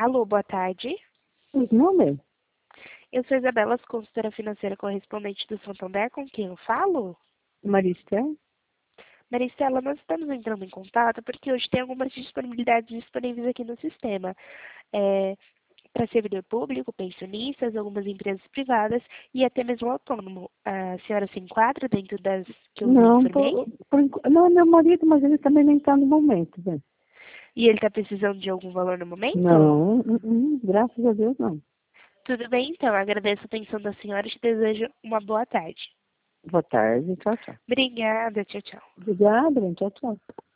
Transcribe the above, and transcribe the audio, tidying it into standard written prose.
Alô, boa tarde. Pois não, bem. Eu sou Isabela, consultora financeira correspondente do Santander, com quem eu falo? Maristela? Maristela, nós estamos entrando em contato porque hoje tem algumas disponibilidades disponíveis aqui no sistema. Para servidor público, pensionistas, algumas empresas privadas e até mesmo autônomo. A senhora se enquadra dentro das que eu lhe Não, informei? não é meu marido, mas ele também nem está no momento, bem. E ele está precisando de algum valor no momento? Não, graças a Deus não. Tudo bem, então. Agradeço a atenção da senhora e te desejo uma boa tarde. Boa tarde, tchau, tchau. Obrigada, tchau, tchau. Obrigada, tchau, tchau.